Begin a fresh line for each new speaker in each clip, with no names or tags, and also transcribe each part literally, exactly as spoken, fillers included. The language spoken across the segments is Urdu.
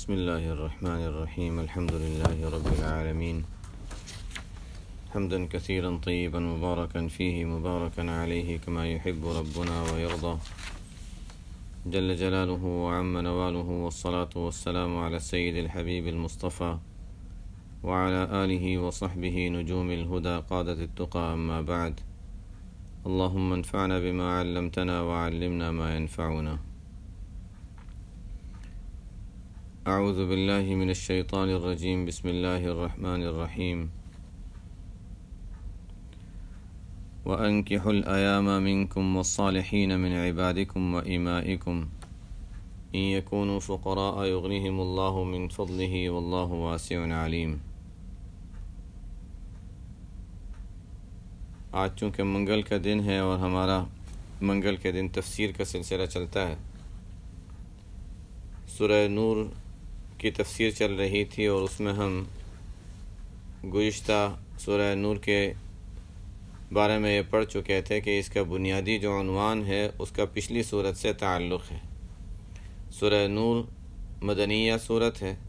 بسم الله الرحمن الرحيم. الحمد لله رب العالمين، حمدا كثيرا طيبا مباركا فيه مباركا عليه كما يحب ربنا ويرضى جل جلاله وعم نواله، والصلاة والسلام على السيد الحبيب المصطفى وعلى آله وصحبه نجوم الهدى قادة التقى. أما بعد، اللهم انفعنا بما علمتنا وعلمنا ما ينفعنا. اعوذ باللہ من الشیطان الرجیم. بسم اللہ الرحمن الرحیم. وَأَنكِحُوا الْأَيَامَ مِنكُمْ وَالصَّالِحِينَ مِنْ عِبَادِكُمْ وَإِمَائِكُمْ إِنْ يَكُونُوا فُقَرَاءَ يُغْنِهِمُ اللَّهُ مِنْ فَضْلِهِ وَاللَّهُ وَاسِعٌ عَلِيمٌ. آج چونکہ منگل کا دن ہے اور ہمارا منگل کے دن تفسیر کا سلسلہ چلتا ہے، سورہ نور کی تفسیر چل رہی تھی اور اس میں ہم گزشتہ سورہ نور کے بارے میں یہ پڑھ چکے تھے کہ اس کا بنیادی جو عنوان ہے اس کا پچھلی صورت سے تعلق ہے. سورہ نور مدنیہ صورت ہے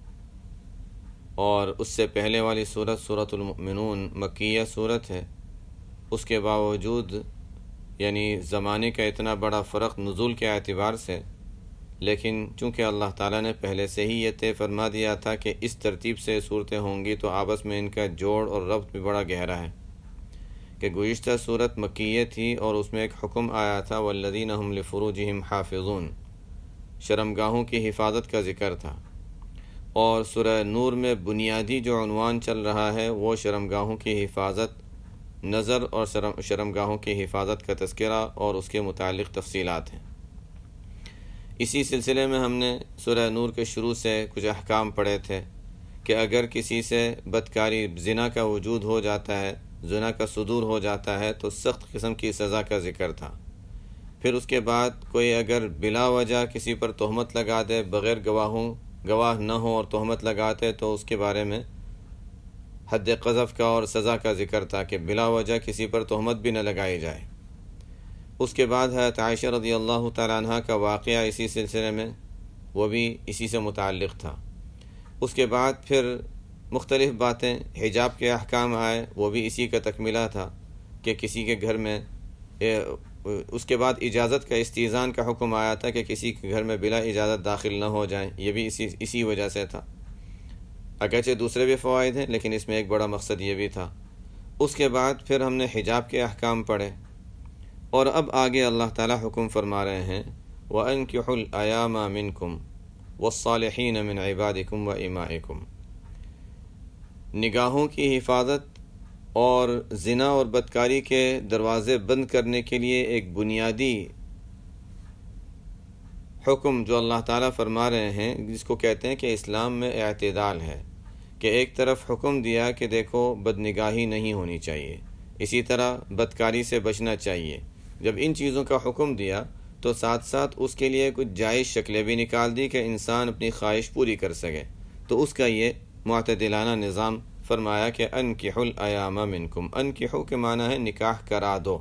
اور اس سے پہلے والی صورت سورۃ المؤمنون مکیہ صورت ہے. اس کے باوجود یعنی زمانے کا اتنا بڑا فرق نزول کے اعتبار سے، لیکن چونکہ اللہ تعالیٰ نے پہلے سے ہی یہ طے فرما دیا تھا کہ اس ترتیب سے صورتیں ہوں گی، تو آپس میں ان کا جوڑ اور ربط بھی بڑا گہرا ہے. کہ گزشتہ صورت مکیہ تھی اور اس میں ایک حکم آیا تھا والذین هم لفروجہم حافظون، شرمگاہوں کی حفاظت کا ذکر تھا. اور سورہ نور میں بنیادی جو عنوان چل رہا ہے وہ شرمگاہوں کی حفاظت، نظر اور شرمگاہوں کی حفاظت کا تذکرہ اور اس کے متعلق تفصیلات ہیں. اسی سلسلے میں ہم نے سورہ نور کے شروع سے کچھ احکام پڑھے تھے کہ اگر کسی سے بدکاری زنا کا وجود ہو جاتا ہے، زنا کا صدور ہو جاتا ہے تو سخت قسم کی سزا کا ذکر تھا. پھر اس کے بعد کوئی اگر بلا وجہ کسی پر تہمت لگا دے، بغیر گواہوں گواہ نہ ہو اور تہمت لگاتے، تو اس کے بارے میں حد قذف کا اور سزا کا ذکر تھا کہ بلا وجہ کسی پر تہمت بھی نہ لگائی جائے. اس کے بعد حضرت عائشہ رضی اللہ تعالیٰ عنہ کا واقعہ اسی سلسلے میں، وہ بھی اسی سے متعلق تھا. اس کے بعد پھر مختلف باتیں، حجاب کے احکام آئے، وہ بھی اسی کا تکملہ تھا کہ کسی کے گھر میں، اس کے بعد اجازت کا استئذان کا حکم آیا تھا کہ کسی کے گھر میں بلا اجازت داخل نہ ہو جائیں، یہ بھی اسی اسی وجہ سے تھا. اگرچہ دوسرے بھی فوائد ہیں لیکن اس میں ایک بڑا مقصد یہ بھی تھا. اس کے بعد پھر ہم نے حجاب کے احکام پڑھے اور اب آگے اللہ تعالیٰ حکم فرما رہے ہیں وَأَنكِحُوا الْأَيَامَ مِنكُمْ وَالصَّالِحِينَ مِنْ عِبَادِكُمْ وَإِمَائِكُمْ. نگاہوں کی حفاظت اور زنا اور بدکاری کے دروازے بند کرنے کے لیے ایک بنیادی حکم جو اللہ تعالیٰ فرما رہے ہیں، جس کو کہتے ہیں کہ اسلام میں اعتدال ہے. کہ ایک طرف حکم دیا کہ دیکھو بدنگاہی نہیں ہونی چاہیے، اسی طرح بدکاری سے بچنا چاہیے. جب ان چیزوں کا حکم دیا تو ساتھ ساتھ اس کے لیے کچھ جائز شکلیں بھی نکال دی کہ انسان اپنی خواہش پوری کر سکے. تو اس کا یہ معتدلانہ نظام فرمایا کہ انکحوا الایام منکم. انکحوا کے معنی ہے نکاح کرا دو.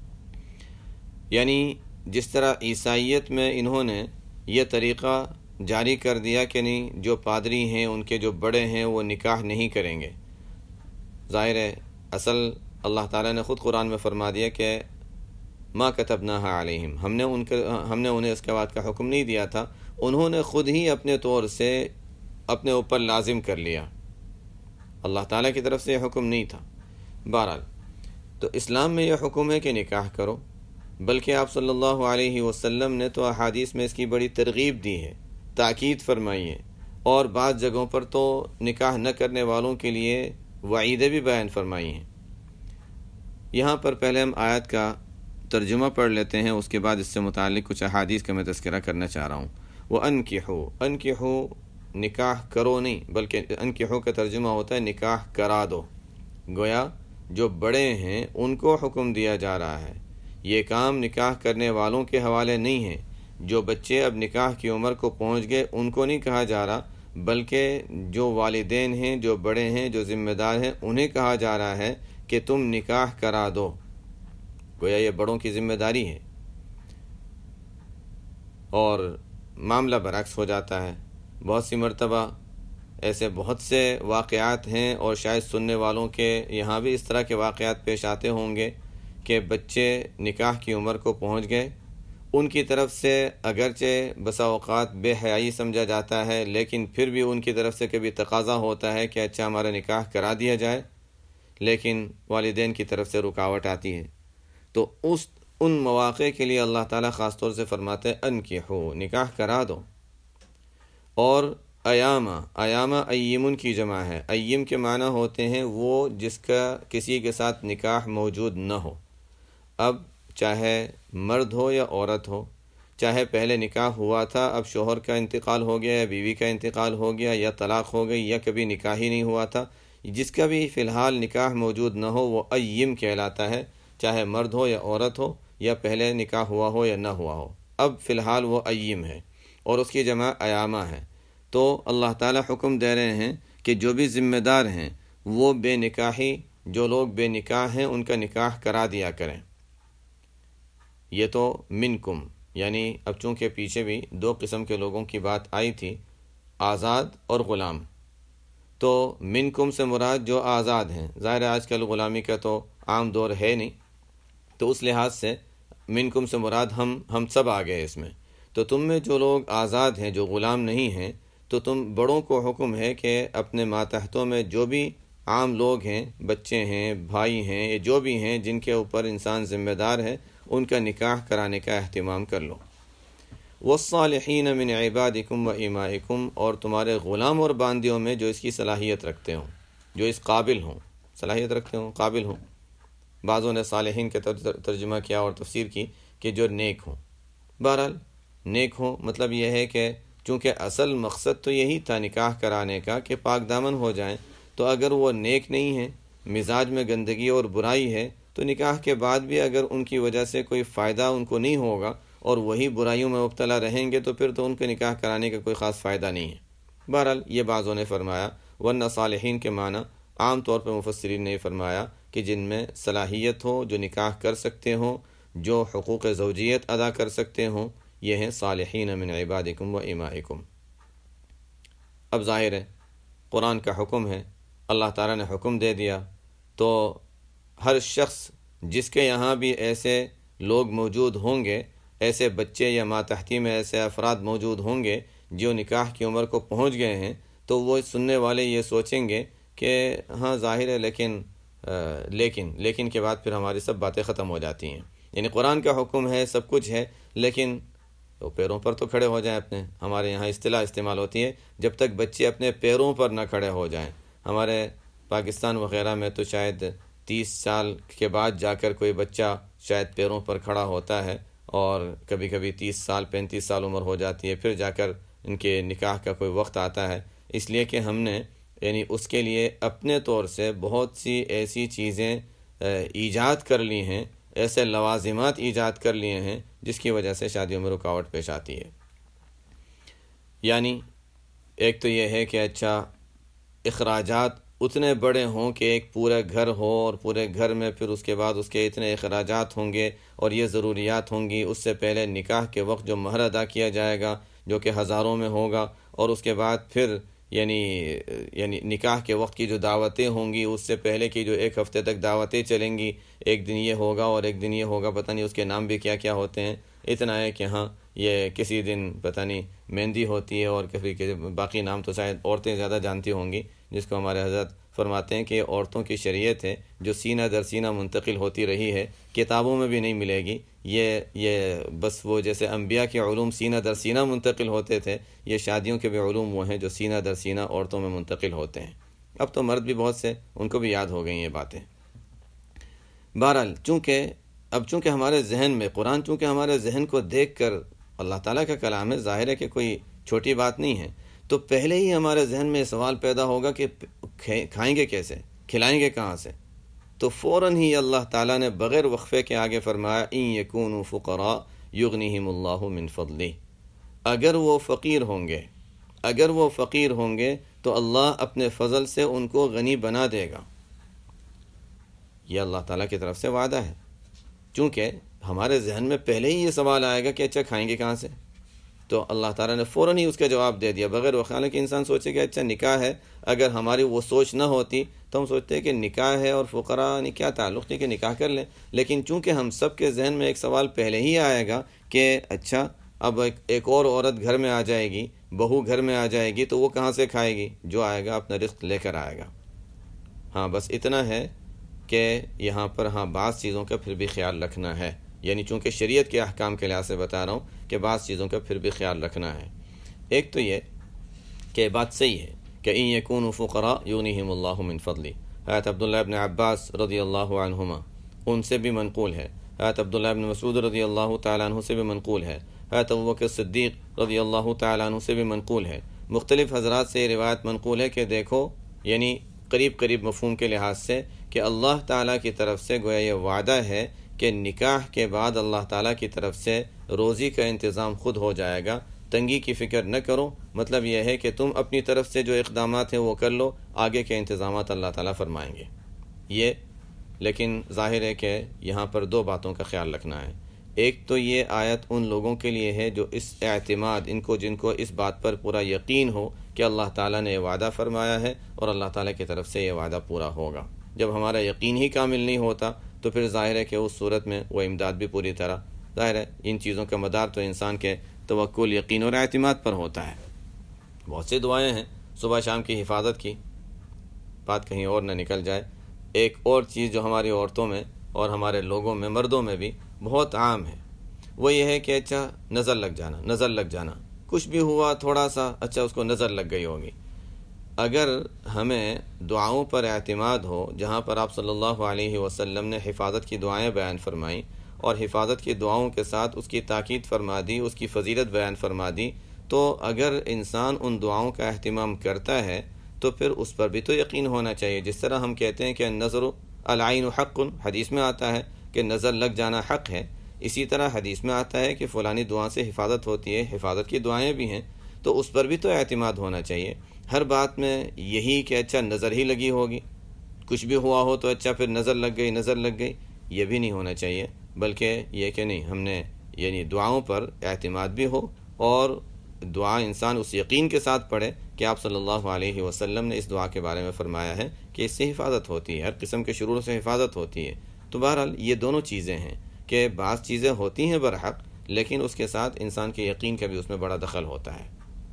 یعنی جس طرح عیسائیت میں انہوں نے یہ طریقہ جاری کر دیا کہ نہیں، جو پادری ہیں ان کے جو بڑے ہیں وہ نکاح نہیں کریں گے. ظاہر ہے اصل اللہ تعالیٰ نے خود قرآن میں فرما دیا کہ ما کتبناہا علیہم، ہم نے ان کے ہم نے انہیں اس کے بعد کا حکم نہیں دیا تھا، انہوں نے خود ہی اپنے طور سے اپنے اوپر لازم کر لیا. اللہ تعالیٰ کی طرف سے یہ حکم نہیں تھا. بہرحال تو اسلام میں یہ حکم ہے کہ نکاح کرو، بلکہ آپ صلی اللہ علیہ وسلم نے تو احادیث میں اس کی بڑی ترغیب دی ہے، تاکید فرمائی ہے، اور بعض جگہوں پر تو نکاح نہ کرنے والوں کے لیے وعیدیں بھی بیان فرمائی ہیں. یہاں پر پہلے ہم آیت کا ترجمہ پڑھ لیتے ہیں، اس کے بعد اس سے متعلق کچھ احادیث کا میں تذکرہ کرنا چاہ رہا ہوں. وَأَنكِحُوا، انکحوا نکاح کرو نہیں، بلکہ انکحوا کا ترجمہ ہوتا ہے نکاح کرا دو. گویا جو بڑے ہیں ان کو حکم دیا جا رہا ہے. یہ کام نکاح کرنے والوں کے حوالے نہیں ہے. جو بچے اب نکاح کی عمر کو پہنچ گئے ان کو نہیں کہا جا رہا، بلکہ جو والدین ہیں، جو بڑے ہیں، جو ذمہ دار ہیں، انہیں کہا جا رہا ہے کہ تم نکاح کرا دو. گویا یہ بڑوں کی ذمہ داری ہے. اور معاملہ برعکس ہو جاتا ہے. بہت سی مرتبہ ایسے بہت سے واقعات ہیں، اور شاید سننے والوں کے یہاں بھی اس طرح کے واقعات پیش آتے ہوں گے کہ بچے نکاح کی عمر کو پہنچ گئے، ان کی طرف سے اگرچہ بسا اوقات بے حیائی سمجھا جاتا ہے، لیکن پھر بھی ان کی طرف سے کبھی تقاضا ہوتا ہے کہ اچھا ہمارا نکاح کرا دیا جائے، لیکن والدین کی طرف سے رکاوٹ آتی ہے۔ تو اس ان مواقع کے لیے اللہ تعالیٰ خاص طور سے فرماتے ہیں انکحو، نکاح کرا دو۔ اور ایامہ، ایامہ ایمن کی جمع ہے۔ ایم کے معنی ہوتے ہیں وہ جس کا کسی کے ساتھ نکاح موجود نہ ہو۔ اب چاہے مرد ہو یا عورت ہو، چاہے پہلے نکاح ہوا تھا، اب شوہر کا انتقال ہو گیا یا بیوی کا انتقال ہو گیا یا طلاق ہو گئی یا کبھی نکاح ہی نہیں ہوا تھا، جس کا بھی فی الحال نکاح موجود نہ ہو وہ ایم کہلاتا ہے، چاہے مرد ہو یا عورت ہو یا پہلے نکاح ہوا ہو یا نہ ہوا ہو، اب فی الحال وہ ایم ہے، اور اس کی جمع ایامہ ہے۔ تو اللہ تعالیٰ حکم دے رہے ہیں کہ جو بھی ذمہ دار ہیں وہ بے نکاحی، جو لوگ بے نکاح ہیں ان کا نکاح کرا دیا کریں۔ یہ تو منکم، یعنی اب چونکہ پیچھے بھی دو قسم کے لوگوں کی بات آئی تھی، آزاد اور غلام، تو منکم سے مراد جو آزاد ہیں، ظاہر ہے آج کل غلامی کا تو عام دور ہے نہیں، تو اس لحاظ سے منکم سے مراد ہم ہم سب آ گئے اس میں۔ تو تم میں جو لوگ آزاد ہیں، جو غلام نہیں ہیں، تو تم بڑوں کو حکم ہے کہ اپنے ماتحتوں میں جو بھی عام لوگ ہیں، بچے ہیں، بھائی ہیں، یہ جو بھی ہیں جن کے اوپر انسان ذمہ دار ہے، ان کا نکاح کرانے کا اہتمام کر لو۔ والصالحین من عبادکم و امائکم، اور تمہارے غلام اور باندیوں میں جو اس کی صلاحیت رکھتے ہوں، جو اس قابل ہوں، صلاحیت رکھتے ہوں، قابل ہوں۔ بعضوں نے صالحین کا ترجمہ کیا اور تفسیر کی کہ جو نیک ہوں۔ بہرحال نیک ہوں مطلب یہ ہے کہ چونکہ اصل مقصد تو یہی تھا نکاح کرانے کا کہ پاک دامن ہو جائیں، تو اگر وہ نیک نہیں ہیں، مزاج میں گندگی اور برائی ہے، تو نکاح کے بعد بھی اگر ان کی وجہ سے کوئی فائدہ ان کو نہیں ہوگا اور وہی برائیوں میں مبتلا رہیں گے، تو پھر تو ان کے نکاح کرانے کا کوئی خاص فائدہ نہیں ہے۔ بہرحال یہ بعضوں نے فرمایا، ورنہ صالحین کے معنی عام طور پر مفسرین نے فرمایا کہ جن میں صلاحیت ہو، جو نکاح کر سکتے ہوں، جو حقوق زوجیت ادا کر سکتے ہوں، یہ ہیں صالحین من عبادکم و امائکم۔ اب ظاہر ہے قرآن کا حکم ہے، اللہ تعالیٰ نے حکم دے دیا، تو ہر شخص جس کے یہاں بھی ایسے لوگ موجود ہوں گے، ایسے بچے یا ماتحتی میں ایسے افراد موجود ہوں گے جو نکاح کی عمر کو پہنچ گئے ہیں، تو وہ سننے والے یہ سوچیں گے کہ ہاں ظاہر ہے لیکن لیکن لیکن کے بعد پھر ہماری سب باتیں ختم ہو جاتی ہیں۔ یعنی قرآن کا حکم ہے، سب کچھ ہے، لیکن تو پیروں پر تو کھڑے ہو جائیں اپنے۔ ہمارے یہاں اصطلاح استعمال ہوتی ہے جب تک بچے اپنے پیروں پر نہ کھڑے ہو جائیں۔ ہمارے پاکستان وغیرہ میں تو شاید تیس سال کے بعد جا کر کوئی بچہ شاید پیروں پر کھڑا ہوتا ہے، اور کبھی کبھی تیس سال پینتیس سال عمر ہو جاتی ہے، پھر جا کر ان کے نکاح کا کوئی وقت آتا ہے۔ اس لیے کہ ہم نے یعنی اس کے لیے اپنے طور سے بہت سی ایسی چیزیں ایجاد کر لی ہیں، ایسے لوازمات ایجاد کر لیے ہیں جس کی وجہ سے شادیوں میں رکاوٹ پیش آتی ہے۔ یعنی ایک تو یہ ہے کہ اچھا اخراجات اتنے بڑے ہوں کہ ایک پورا گھر ہو، اور پورے گھر میں پھر اس کے بعد اس کے اتنے اخراجات ہوں گے اور یہ ضروریات ہوں گی۔ اس سے پہلے نکاح کے وقت جو مہر ادا کیا جائے گا جو کہ ہزاروں میں ہوگا، اور اس کے بعد پھر یعنی یعنی نکاح کے وقت کی جو دعوتیں ہوں گی، اس سے پہلے کی جو ایک ہفتے تک دعوتیں چلیں گی، ایک دن یہ ہوگا اور ایک دن یہ ہوگا، پتہ نہیں اس کے نام بھی کیا کیا ہوتے ہیں۔ اتنا ہے کہ ہاں یہ کسی دن پتہ نہیں مہندی ہوتی ہے، اور کبھی کے باقی نام تو شاید عورتیں زیادہ جانتی ہوں گی، جس کو ہمارے حضرت فرماتے ہیں کہ عورتوں کی شریعت ہے جو سینہ در سینہ منتقل ہوتی رہی ہے، کتابوں میں بھی نہیں ملے گی۔ یہ یہ بس وہ جیسے انبیاء کے علوم سینہ در سینہ منتقل ہوتے تھے، یہ شادیوں کے بھی علوم وہ ہیں جو سینہ در سینہ عورتوں میں منتقل ہوتے ہیں۔ اب تو مرد بھی بہت سے ان کو بھی یاد ہو گئی یہ باتیں۔ بہرحال چونکہ اب چونکہ ہمارے ذہن میں قرآن چونکہ ہمارے ذہن کو دیکھ کر اللہ تعالیٰ کا کلام ہے، ظاہر ہے کہ کوئی چھوٹی بات نہیں ہے، تو پہلے ہی ہمارے ذہن میں سوال پیدا ہوگا کہ کھائیں گے کیسے، کھلائیں گے کہاں سے؟ تو فوراً ہی اللہ تعالیٰ نے بغیر وقفے کے آگے فرمایا ان یکونوا فقراء یغنیہم اللہ من فضلہ، اگر وہ فقیر ہوں گے، اگر وہ فقیر ہوں گے تو اللہ اپنے فضل سے ان کو غنی بنا دے گا۔ یہ اللہ تعالیٰ کی طرف سے وعدہ ہے، چونکہ ہمارے ذہن میں پہلے ہی یہ سوال آئے گا کہ اچھا کھائیں گے کہاں سے؟ تو اللہ تعالیٰ نے فوراً ہی اس کا جواب دے دیا بغیر وہ خیال کہ انسان سوچے کہ اچھا نکاح ہے. اگر ہماری وہ سوچ نہ ہوتی تو ہم سوچتے ہیں کہ نکاح ہے اور فقراء نے کیا تعلق نہیں کہ نکاح کر لیں. لیکن چونکہ ہم سب کے ذہن میں ایک سوال پہلے ہی آئے گا کہ اچھا اب ایک ایک اور عورت گھر میں آ جائے گی، بہو گھر میں آ جائے گی تو وہ کہاں سے کھائے گی؟ جو آئے گا اپنا رزق لے کر آئے گا. ہاں بس اتنا ہے کہ یہاں پر ہاں بعض چیزوں کا پھر بھی خیال رکھنا ہے، یعنی چونکہ شریعت کے احکام کے لحاظ سے بتا رہا ہوں کہ بعض چیزوں کا پھر بھی خیال رکھنا ہے. ایک تو یہ کہ بات صحیح ہے کہ ان یکونوا فقراء یغنیہم اللہ من فضلہ، حضرت عبداللہ ابن عباس رضی اللہ عنہما ان سے بھی منقول ہے، حضرت عبداللہ ابن مسعود رضی اللہ تعالیٰ عنہ سے بھی منقول ہے، حضرت ابوبکر صدیق رضی اللہ تعالیٰ عنہ سے بھی منقول ہے. مختلف حضرات سے یہ روایت منقول ہے کہ دیکھو یعنی قریب قریب مفہوم کے لحاظ سے کہ اللہ تعالیٰ کی طرف سے گویا یہ وعدہ ہے کہ نکاح کے بعد اللہ تعالیٰ کی طرف سے روزی کا انتظام خود ہو جائے گا، تنگی کی فکر نہ کرو. مطلب یہ ہے کہ تم اپنی طرف سے جو اقدامات ہیں وہ کر لو، آگے کے انتظامات اللہ تعالیٰ فرمائیں گے. یہ لیکن ظاہر ہے کہ یہاں پر دو باتوں کا خیال رکھنا ہے. ایک تو یہ آیت ان لوگوں کے لیے ہے جو اس اعتماد ان کو جن کو اس بات پر پورا یقین ہو کہ اللہ تعالیٰ نے یہ وعدہ فرمایا ہے اور اللہ تعالیٰ کی طرف سے یہ وعدہ پورا ہوگا. جب ہمارا یقین ہی کامل نہیں ہوتا تو پھر ظاہر ہے کہ اس صورت میں وہ امداد بھی پوری طرح ظاہر ہے ان چیزوں کا مدار تو انسان کے توکل، یقین اور اعتماد پر ہوتا ہے. بہت سی دعائیں ہیں صبح شام کی حفاظت کی، بات کہیں اور نہ نکل جائے. ایک اور چیز جو ہماری عورتوں میں اور ہمارے لوگوں میں مردوں میں بھی بہت عام ہے وہ یہ ہے کہ اچھا نظر لگ جانا، نظر لگ جانا کچھ بھی ہوا تھوڑا سا اچھا اس کو نظر لگ گئی ہوگی. اگر ہمیں دعاؤں پر اعتماد ہو جہاں پر آپ صلی اللہ علیہ وسلم نے حفاظت کی دعائیں بیان فرمائیں اور حفاظت کی دعاؤں کے ساتھ اس کی تاکید فرما دی، اس کی فضیلت بیان فرما دی، تو اگر انسان ان دعاؤں کا اہتمام کرتا ہے تو پھر اس پر بھی تو یقین ہونا چاہیے. جس طرح ہم کہتے ہیں کہ نظر العین حق، حدیث میں آتا ہے کہ نظر لگ جانا حق ہے، اسی طرح حدیث میں آتا ہے کہ فلانی دعا سے حفاظت ہوتی ہے، حفاظت کی دعائیں بھی ہیں، تو اس پر بھی تو اعتماد ہونا چاہیے. ہر بات میں یہی کہ اچھا نظر ہی لگی ہوگی، کچھ بھی ہوا ہو تو اچھا پھر نظر لگ گئی نظر لگ گئی، یہ بھی نہیں ہونا چاہیے. بلکہ یہ کہ نہیں ہم نے یعنی دعاؤں پر اعتماد بھی ہو اور دعا انسان اس یقین کے ساتھ پڑھے کہ آپ صلی اللہ علیہ وسلم نے اس دعا کے بارے میں فرمایا ہے کہ اس سے حفاظت ہوتی ہے، ہر قسم کے شرور سے حفاظت ہوتی ہے. تو بہرحال یہ دونوں چیزیں ہیں کہ بعض چیزیں ہوتی ہیں برحق لیکن اس کے ساتھ انسان کے یقین کا بھی اس میں بڑا دخل ہوتا ہے.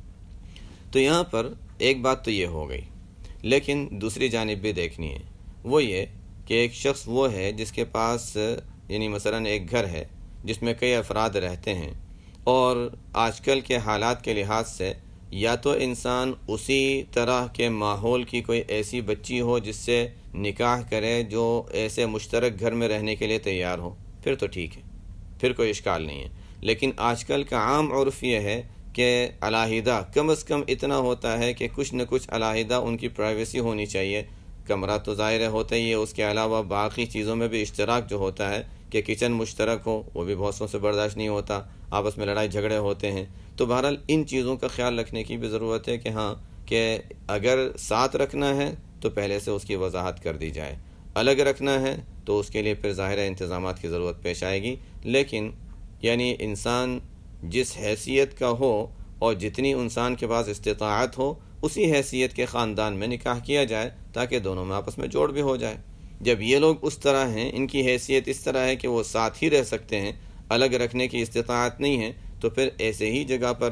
تو یہاں پر ایک بات تو یہ ہو گئی، لیکن دوسری جانب بھی دیکھنی ہے. وہ یہ کہ ایک شخص وہ ہے جس کے پاس یعنی مثلا ایک گھر ہے جس میں کئی افراد رہتے ہیں اور آج کل کے حالات کے لحاظ سے یا تو انسان اسی طرح کے ماحول کی کوئی ایسی بچی ہو جس سے نکاح کرے جو ایسے مشترک گھر میں رہنے کے لیے تیار ہو، پھر تو ٹھیک ہے، پھر کوئی اشکال نہیں ہے. لیکن آج کل کا عام عرف یہ ہے کہ علیحدہ کم از کم اتنا ہوتا ہے کہ کچھ نہ کچھ علیحدہ ان کی پرائیویسی ہونی چاہیے. کمرہ تو ظاہر ہوتا ہی ہے، اس کے علاوہ باقی چیزوں میں بھی اشتراک جو ہوتا ہے کہ کچن مشترک ہو وہ بھی بہت سو سے برداشت نہیں ہوتا، آپس میں لڑائی جھگڑے ہوتے ہیں. تو بہرحال ان چیزوں کا خیال رکھنے کی بھی ضرورت ہے کہ ہاں کہ اگر ساتھ رکھنا ہے تو پہلے سے اس کی وضاحت کر دی جائے، الگ رکھنا ہے تو اس کے لیے پھر ظاہر انتظامات کی ضرورت پیش آئے گی. لیکن یعنی انسان جس حیثیت کا ہو اور جتنی انسان کے پاس استطاعت ہو اسی حیثیت کے خاندان میں نکاح کیا جائے تاکہ دونوں میں آپس میں جوڑ بھی ہو جائے. جب یہ لوگ اس طرح ہیں، ان کی حیثیت اس طرح ہے کہ وہ ساتھ ہی رہ سکتے ہیں، الگ رکھنے کی استطاعت نہیں ہے، تو پھر ایسے ہی جگہ پر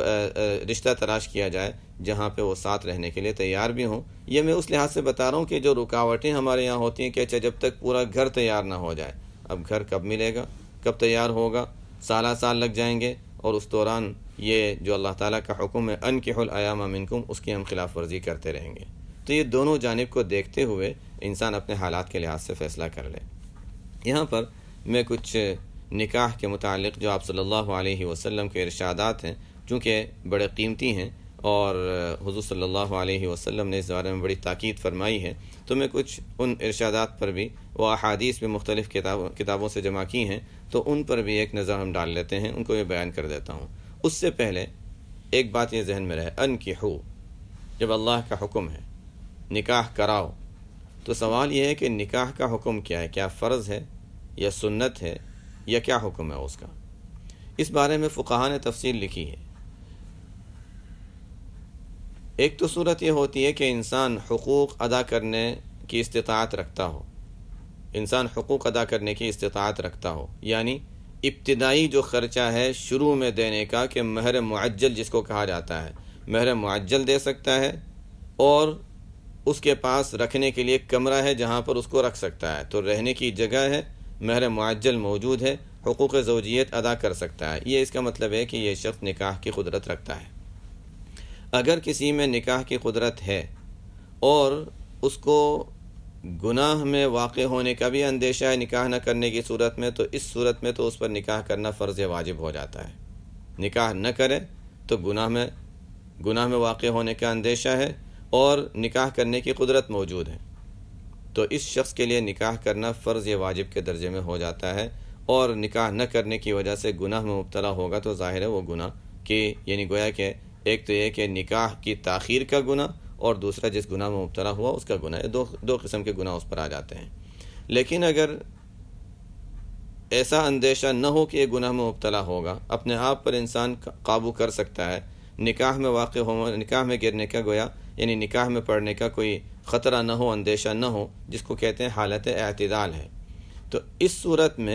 رشتہ تلاش کیا جائے جہاں پہ وہ ساتھ رہنے کے لیے تیار بھی ہوں. یہ میں اس لحاظ سے بتا رہا ہوں کہ جو رکاوٹیں ہمارے یہاں ہوتی ہیں کہ اچھا جب تک پورا گھر تیار نہ ہو جائے، اب گھر کب ملے گا، کب تیار ہوگا، سالہ سال لگ جائیں گے اور اس دوران یہ جو اللہ تعالیٰ کا حکم ہے انکحوا الایام منکم اس کی ہم خلاف ورزی کرتے رہیں گے. تو یہ دونوں جانب کو دیکھتے ہوئے انسان اپنے حالات کے لحاظ سے فیصلہ کر لے. یہاں پر میں کچھ نکاح کے متعلق جو آپ صلی اللہ علیہ وسلم کے ارشادات ہیں چونکہ بڑے قیمتی ہیں اور حضور صلی اللہ علیہ وسلم نے اس بارے میں بڑی تاکید فرمائی ہے، تو میں کچھ ان ارشادات پر بھی وہ احادیث بھی مختلف کتابوں کتابوں سے جمع کی ہیں تو ان پر بھی ایک نظر ہم ڈال لیتے ہیں، ان کو یہ بیان کر دیتا ہوں. اس سے پہلے ایک بات یہ ذہن میں رہے، انکحوا، جب اللہ کا حکم ہے نکاح کراؤ تو سوال یہ ہے کہ نکاح کا حکم کیا ہے، کیا فرض ہے یا سنت ہے یا کیا حکم ہے اس کا. اس بارے میں فقہاء نے تفصیل لکھی ہے. ایک تو صورت یہ ہوتی ہے کہ انسان حقوق ادا کرنے کی استطاعت رکھتا ہو، انسان حقوق ادا کرنے کی استطاعت رکھتا ہو، یعنی ابتدائی جو خرچہ ہے شروع میں دینے کا، کہ مہر معجل جس کو کہا جاتا ہے، مہر معجل دے سکتا ہے، اور اس کے پاس رکھنے کے لیے کمرہ ہے جہاں پر اس کو رکھ سکتا ہے، تو رہنے کی جگہ ہے، مہر معجل موجود ہے، حقوق زوجیت ادا کر سکتا ہے۔ یہ اس کا مطلب ہے کہ یہ شخص نکاح کی قدرت رکھتا ہے۔ اگر کسی میں نکاح کی قدرت ہے اور اس کو گناہ میں واقع ہونے کا بھی اندیشہ ہے نکاح نہ کرنے کی صورت میں، تو اس صورت میں تو اس پر نکاح کرنا فرض واجب ہو جاتا ہے۔ نکاح نہ کرے تو گناہ میں گناہ میں واقع ہونے کا اندیشہ ہے اور نکاح کرنے کی قدرت موجود ہے، تو اس شخص کے لیے نکاح کرنا فرض واجب کے درجے میں ہو جاتا ہے، اور نکاح نہ کرنے کی وجہ سے گناہ میں مبتلا ہوگا تو ظاہر ہے وہ گناہ کی، یعنی گویا کہ ایک تو یہ کہ نکاح کی تاخیر کا گناہ، اور دوسرا جس گناہ میں مبتلا ہوا اس کا گناہ، دو دو قسم کے گناہ اس پر آ جاتے ہیں۔ لیکن اگر ایسا اندیشہ نہ ہو کہ یہ گناہ میں مبتلا ہوگا، اپنے آپ پر انسان قابو کر سکتا ہے، نکاح میں واقع ہو نکاح میں گرنے کا گویا یعنی نکاح میں پڑنے کا کوئی خطرہ نہ ہو، اندیشہ نہ ہو، جس کو کہتے ہیں حالت اعتدال ہے، تو اس صورت میں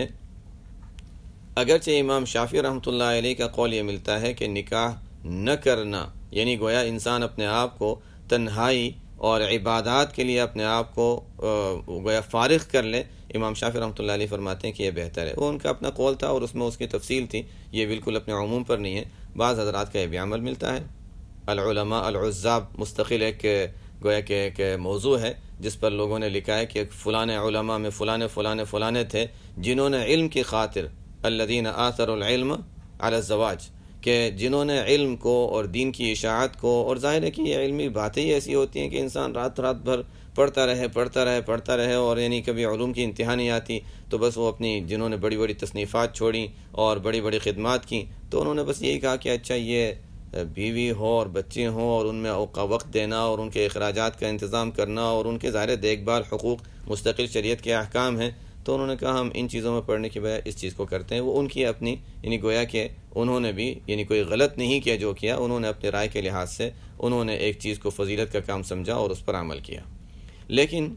اگرچہ امام شافعی رحمۃ اللہ علیہ کا قول یہ ملتا ہے کہ نکاح نہ کرنا یعنی گویا انسان اپنے آپ کو تنہائی اور عبادات کے لیے اپنے آپ کو گویا فارغ کر لے، امام شافعی رحمۃ اللہ علیہ فرماتے ہیں کہ یہ بہتر ہے۔ وہ ان کا اپنا قول تھا اور اس میں اس کی تفصیل تھی، یہ بالکل اپنے عموم پر نہیں ہے، بعض حضرات کا یہ بھی عمل ملتا ہے۔ العلماء العزاب مستقل ایک گویا کہ ایک موضوع ہے جس پر لوگوں نے لکھا ہے کہ فلاں علماء میں فلاں فلاں فلاں تھے جنہوں نے علم کی خاطر الذین آثروا العلم علی الزواج، کہ جنہوں نے علم کو اور دین کی اشاعت کو، اور ظاہر ہے کہ یہ علمی باتیں ہی ایسی ہوتی ہیں کہ انسان رات رات بھر پڑھتا رہے پڑھتا رہے پڑھتا رہے اور یعنی کبھی علوم کی انتہا نہیں آتی، تو بس وہ اپنی جنہوں نے بڑی بڑی تصنیفات چھوڑیں اور بڑی بڑی خدمات کی، تو انہوں نے بس یہی کہا کہ اچھا یہ بیوی ہو اور بچے ہوں اور ان میں وقت دینا اور ان کے اخراجات کا انتظام کرنا اور ان کے ظاہر دیکھ بھال حقوق مستقل شریعت کے احکام ہیں، تو انہوں نے کہا ہم ان چیزوں میں پڑھنے کی بجائے اس چیز کو کرتے ہیں۔ وہ ان کی اپنی یعنی گویا کہ انہوں نے بھی یعنی کوئی غلط نہیں کیا جو کیا، انہوں نے اپنے رائے کے لحاظ سے انہوں نے ایک چیز کو فضیلت کا کام سمجھا اور اس پر عمل کیا۔ لیکن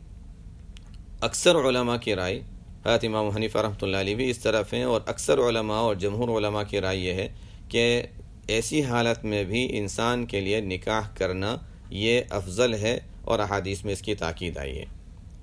اکثر علماء کی رائے، حضرت امام حنیفہ رحمۃ اللہ علیہ بھی اس طرف ہیں، اور اکثر علماء اور جمہور علماء کی رائے یہ ہے کہ ایسی حالت میں بھی انسان کے لیے نکاح کرنا یہ افضل ہے، اور احادیث میں اس کی تاکید آئی ہے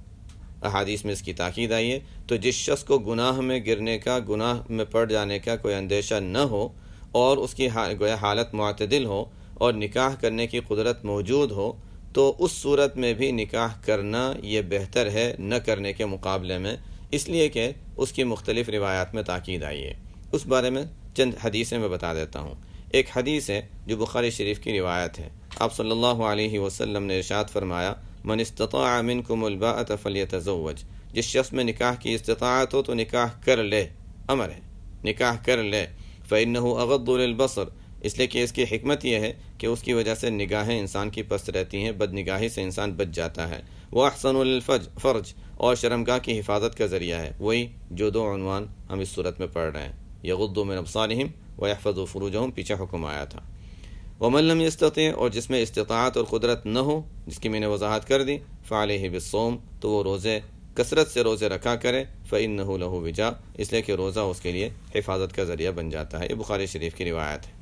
احادیث میں اس کی تاکید آئی ہے تو جس شخص کو گناہ میں گرنے کا، گناہ میں پڑ جانے کا کوئی اندیشہ نہ ہو اور اس کی گویا حالت معتدل ہو اور نکاح کرنے کی قدرت موجود ہو، تو اس صورت میں بھی نکاح کرنا یہ بہتر ہے نہ کرنے کے مقابلے میں، اس لیے کہ اس کی مختلف روایات میں تاکید آئی ہے۔ اس بارے میں چند حدیثیں میں بتا دیتا ہوں۔ ایک حدیث ہے جو بخاری شریف کی روایت ہے، آپ صلی اللہ علیہ وسلم نے ارشاد فرمایا من استطاع منکم الباءۃ فلیتزوج، جس شخص میں نکاح کی استطاعت ہو تو نکاح کر لے، امر ہے نکاح کر لے، فإنہ اغض للبصر، اس لیے کہ اس کی حکمت یہ ہے کہ اس کی وجہ سے نگاہیں انسان کی پست رہتی ہیں، بد نگاہی سے انسان بچ جاتا ہے، وأحسن للفرج، اور شرمگاہ کی حفاظت کا ذریعہ ہے، وہی جو دو عنوان ہم اس صورت میں پڑھ رہے ہیں، یغضوا من ابصارہم ویحفظوا فروجہم، پیچھے حکم آیا تھا۔ ومن لم یستطع، اور جس میں استطاعت اور قدرت نہ ہو، جس کی میں نے وضاحت کر دی، فعلیہ بالصوم، تو وہ روزے کثرت سے روزے رکھا کرے، فإنہ لہ وجاء، اس لیے کہ روزہ اس کے لیے حفاظت کا ذریعہ بن جاتا ہے۔ یہ بخاری شریف کی روایت ہے۔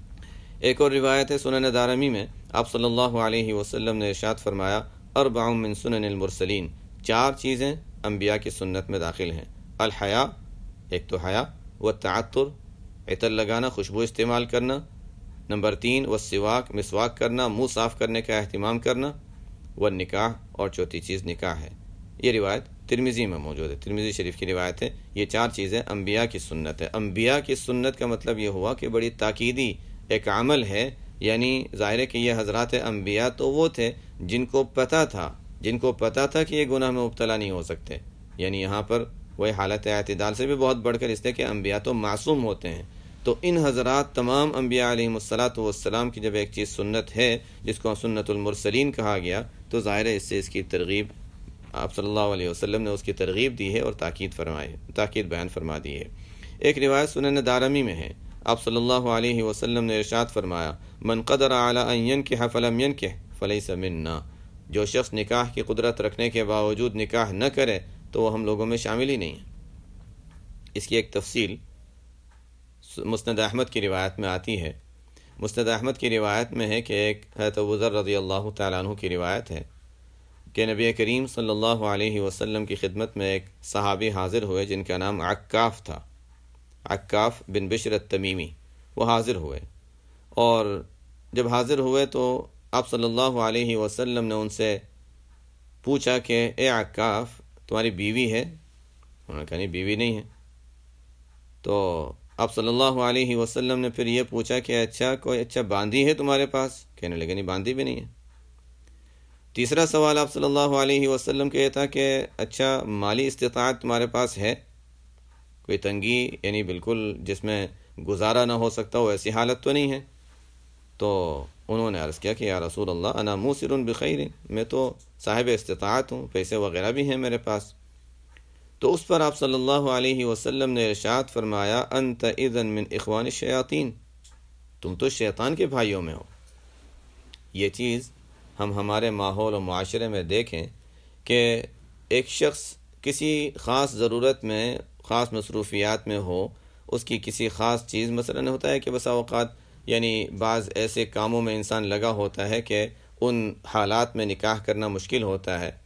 ایک اور روایت ہے سنن دارمی میں، آپ صلی اللہ علیہ وسلم نے ارشاد فرمایا اربع من سنن المرسلین، چار چیزیں انبیاء کی سنت میں داخل ہیں، الحیا، ایک تو حیا، والتعطر، عطر لگانا، خوشبو استعمال کرنا، نمبر تین والسواک، مسواک کرنا، منہ صاف کرنے کا اہتمام کرنا، والنکاح، اور چوتھی چیز نکاح ہے۔ یہ روایت ترمذی میں موجود ہے، ترمذی شریف کی روایت ہے۔ یہ چار چیزیں انبیاء کی سنت ہے۔ انبیاء کی سنت کا مطلب یہ ہوا کہ بڑی تاکیدی ایک عمل ہے، یعنی ظاہر ہے کہ یہ حضرات انبیاء تو وہ تھے جن کو پتہ تھا جن کو پتہ تھا کہ یہ گناہ میں مبتلا نہیں ہو سکتے، یعنی یہاں پر وہ حالت اعتدال سے بھی بہت بڑھ کر اس لیے کہ انبیاء تو معصوم ہوتے ہیں، تو ان حضرات تمام انبیاء علیہم الصلاۃ والسلام کی جب ایک چیز سنت ہے جس کو سنت المرسلین کہا گیا، تو ظاہر ہے اس سے اس کی ترغیب آپ صلی اللہ علیہ وسلم نے اس کی ترغیب دی ہے اور تاکید فرمائی تاکید بیان فرما دی ہے۔ ایک روایت سنن دارمی میں ہے، آپ صلی اللہ علیہ وسلم نے ارشاد فرمایا من قدر علی ان ینکح فلم ینکح فلیس منا، جو شخص نکاح کی قدرت رکھنے کے باوجود نکاح نہ کرے تو وہ ہم لوگوں میں شامل ہی نہیں ہے۔ اس کی ایک تفصیل مسند احمد کی روایت میں آتی ہے۔ مسند احمد کی روایت میں ہے کہ ایک حضرت ابو ذر رضی اللہ تعالیٰ عنہ کی روایت ہے کہ نبی کریم صلی اللہ علیہ وسلم کی خدمت میں ایک صحابی حاضر ہوئے جن کا نام عکاف تھا، عکاف بن بشر التمیمی۔ وہ حاضر ہوئے، اور جب حاضر ہوئے تو آپ صلی اللہ علیہ وسلم نے ان سے پوچھا کہ اے عکاف تمہاری بیوی ہے؟ انہوں نے کہا نہیں بیوی نہیں ہے۔ تو آپ صلی اللہ علیہ وسلم نے پھر یہ پوچھا کہ اچھا کوئی اچھا باندھی ہے تمہارے پاس؟ کہنے لگے نہیں باندھی بھی نہیں ہے۔ تیسرا سوال آپ صلی اللہ علیہ وسلم کا یہ تھا کہ اچھا مالی استطاعت تمہارے پاس ہے؟ کوئی تنگی یعنی بالکل جس میں گزارا نہ ہو سکتا ہو ایسی حالت تو نہیں ہے؟ تو انہوں نے عرض کیا کہ یا رسول اللہ انا موسر بخیر، میں تو صاحب استطاعت ہوں، پیسے وغیرہ بھی ہیں میرے پاس۔ تو اس پر آپ صلی اللہ علیہ وسلم نے ارشاد فرمایا انت اذن من اخوان الشیاطین، تم تو شیطان کے بھائیوں میں ہو۔ یہ چیز ہم ہمارے ماحول و معاشرے میں دیکھیں کہ ایک شخص کسی خاص ضرورت میں، خاص مصروفیات میں ہو، اس کی کسی خاص چیز مثلا ہوتا ہے کہ بسا اوقات یعنی بعض ایسے کاموں میں انسان لگا ہوتا ہے کہ ان حالات میں نکاح کرنا مشکل ہوتا ہے،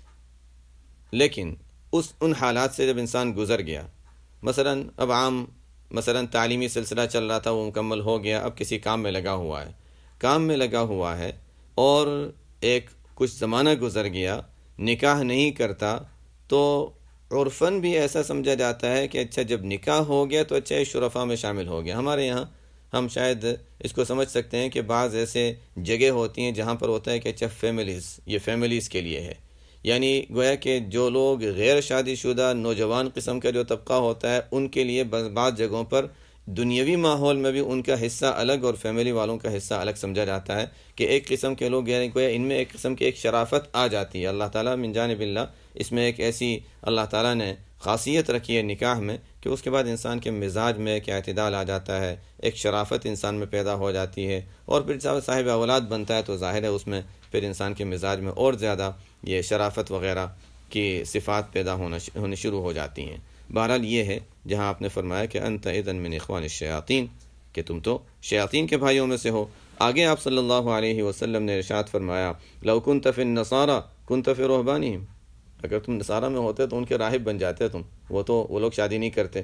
لیکن اس ان حالات سے جب انسان گزر گیا، مثلا اب عام مثلا تعلیمی سلسلہ چل رہا تھا وہ مکمل ہو گیا، اب کسی کام میں لگا ہوا ہے کام میں لگا ہوا ہے اور ایک کچھ زمانہ گزر گیا، نکاح نہیں کرتا، تو عرفاً بھی ایسا سمجھا جاتا ہے کہ اچھا جب نکاح ہو گیا تو اچھا شرفاء میں شامل ہو گیا۔ ہمارے یہاں ہم شاید اس کو سمجھ سکتے ہیں کہ بعض ایسے جگہ ہوتی ہیں جہاں پر ہوتا ہے کہ اچھا فیملیز، یہ فیملیز کے لیے ہے، یعنی گویا کہ جو لوگ غیر شادی شدہ نوجوان قسم کا جو طبقہ ہوتا ہے ان کے لیے بعض جگہوں پر دنیاوی ماحول میں بھی ان کا حصہ الگ اور فیملی والوں کا حصہ الگ سمجھا جاتا ہے کہ ایک قسم کے لوگ یعنی گویا ان میں ایک قسم کی ایک شرافت آ جاتی ہے۔ اللہ تعالیٰ من جانب اللہ اس میں ایک ایسی اللہ تعالیٰ نے خاصیت رکھی ہے نکاح میں کہ اس کے بعد انسان کے مزاج میں ایک اعتدال آ جاتا ہے، ایک شرافت انسان میں پیدا ہو جاتی ہے، اور پھر صاحب اولاد بنتا ہے تو ظاہر ہے اس میں پھر انسان کے مزاج میں اور زیادہ یہ شرافت وغیرہ کی صفات پیدا ہونا ہونے شروع ہو جاتی ہیں۔ بہرحال یہ ہے جہاں آپ نے فرمایا کہ انت اذن من اخوان الشیاطین، کہ تم تو شیاطین کے بھائیوں میں سے ہو۔ آگے آپ صلی اللہ علیہ وسلم نے ارشاد فرمایا لو کنت فی النصارى کنت فی رہبانہم، اگر تم نصارہ میں ہوتے تو ان کے راہب بن جاتے تم، وہ تو وہ لوگ شادی نہیں کرتے۔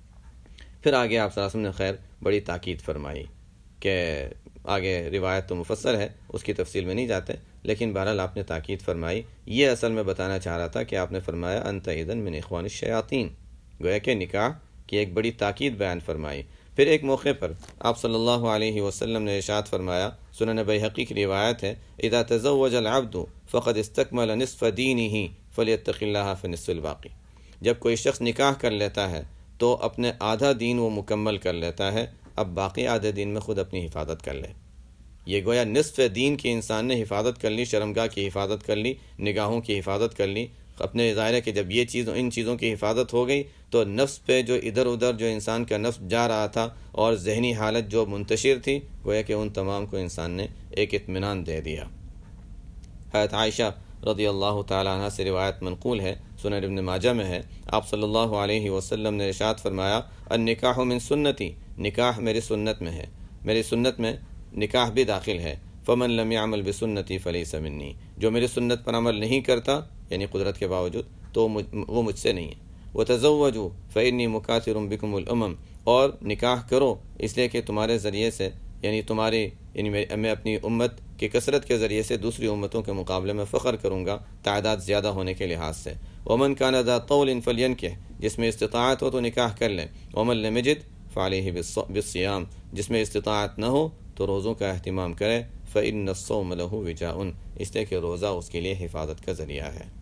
پھر آگے آپ صلی اللہ علیہ وسلم نے خیر بڑی تاکید فرمائی کہ آگے روایت تو مفسر ہے اس کی تفصیل میں نہیں جاتے، لیکن بہرحال آپ نے تاکید فرمائی۔ یہ اصل میں بتانا چاہ رہا تھا کہ آپ نے فرمایا انت اذن من اخوان الشیاطین، گویا کہ نکاح کی ایک بڑی تاکید بیان فرمائی۔ پھر ایک موقع پر آپ صلی اللہ علیہ وسلم نے ارشاد فرمایا، سنن بیہقی کی روایت ہے اذا تزوج العبد فقد استکمل نصف دینہ فلیتق اللہ فی نصف الباقی، جب کوئی شخص نکاح کر لیتا ہے تو اپنے آدھا دین وہ مکمل کر لیتا ہے، اب باقی آدھے دین میں خود اپنی حفاظت کر لے۔ یہ گویا نصف دین کی انسان نے حفاظت کر لی، شرمگاہ کی حفاظت کر لی، نگاہوں کی حفاظت کر لی، اپنے ظاہر ہے کہ جب یہ چیز ان چیزوں کی حفاظت ہو گئی تو نفس پہ جو ادھر ادھر جو انسان کا نفس جا رہا تھا اور ذہنی حالت جو منتشر تھی گویا کہ ان تمام کو انسان نے ایک اطمینان دے دیا۔ حضرت عائشہ رضی اللہ تعالیٰ عنہ سے روایت منقول ہے، سنن ابن ماجہ میں ہے، آپ صلی اللہ علیہ وسلم نے ارشاد فرمایا النکاح من سنتی، نکاح میری سنت میں ہے، میری سنت میں نکاح بھی داخل ہے، فمن لم يعمل بسنتی فلیس منی، جو میری سنت پر عمل نہیں کرتا یعنی قدرت کے باوجود تو وہ مجھ سے نہیں ہے۔ وتزوجوا فإنی مکاثر بکم الامم، اور نکاح کرو اس لیے کہ تمہارے ذریعے سے یعنی تمہاری یعنی میں اپنی امت کی کثرت کے ذریعے سے دوسری امتوں کے مقابلے میں فخر کروں گا تعداد زیادہ ہونے کے لحاظ سے۔ ومن کان ذا طول فلینکح، جس میں استطاعت ہو تو نکاح کر لے، ومن لم یجد فعلیہ بالصیام، جس میں استطاعت نہ ہو تو روزوں کا اہتمام کرے، فإن الصوم له وجاء، اس لیے کہ روزہ اس کے لیے حفاظت کا ذریعہ ہے۔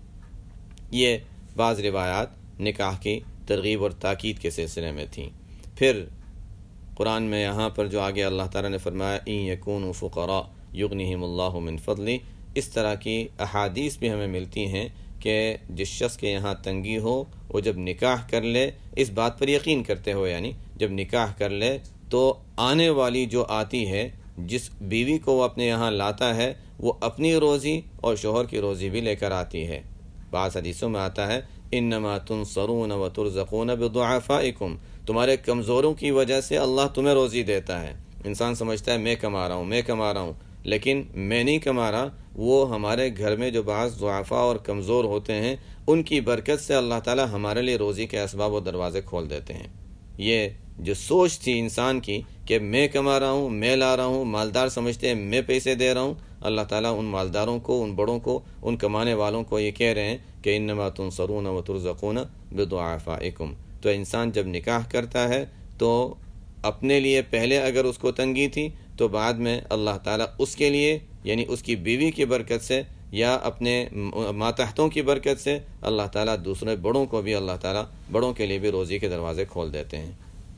یہ بعض روایات نکاح کی ترغیب اور تاکید کے سلسلے میں تھیں۔ پھر قرآن میں یہاں پر جو آگے اللہ تعالیٰ نے فرمایا ان یکونوا فقراء یغنیہم اللہ من فضلہ، اس طرح کی احادیث بھی ہمیں ملتی ہیں کہ جس شخص کے یہاں تنگی ہو وہ جب نکاح کر لے، اس بات پر یقین کرتے ہو یعنی جب نکاح کر لے تو آنے والی جو آتی ہے، جس بیوی کو وہ اپنے یہاں لاتا ہے، وہ اپنی روزی اور شوہر کی روزی بھی لے کر آتی ہے۔ بعض حدیثوں میں آتا ہے انما تنصرون وترزقون بضعفائکم، تمہارے کمزوروں کی وجہ سے اللہ تمہیں روزی دیتا ہے۔ انسان سمجھتا ہے میں کما رہا ہوں میں کما رہا ہوں لیکن میں نہیں کما رہا، وہ ہمارے گھر میں جو بعض ضعفاء اور کمزور ہوتے ہیں ان کی برکت سے اللہ تعالی ہمارے لیے روزی کے اسباب و دروازے کھول دیتے ہیں۔ یہ جو سوچ تھی انسان کی کہ میں کما رہا ہوں میں لا رہا ہوں، مالدار سمجھتے ہیں میں پیسے دے رہا ہوں، اللہ تعالیٰ ان مالداروں کو، ان بڑوں کو، ان کمانے والوں کو یہ کہہ رہے ہیں کہ انما تنصرون وترزقون بضعفائکم۔ تو انسان جب نکاح کرتا ہے تو اپنے لیے پہلے اگر اس کو تنگی تھی تو بعد میں اللہ تعالیٰ اس کے لیے، یعنی اس کی بیوی کی برکت سے یا اپنے ماتحتوں کی برکت سے، اللہ تعالیٰ دوسرے بڑوں کو بھی، اللہ تعالیٰ بڑوں کے لیے بھی روزی کے دروازے کھول دیتے ہیں۔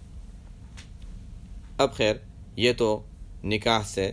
اب خیر، یہ تو نکاح سے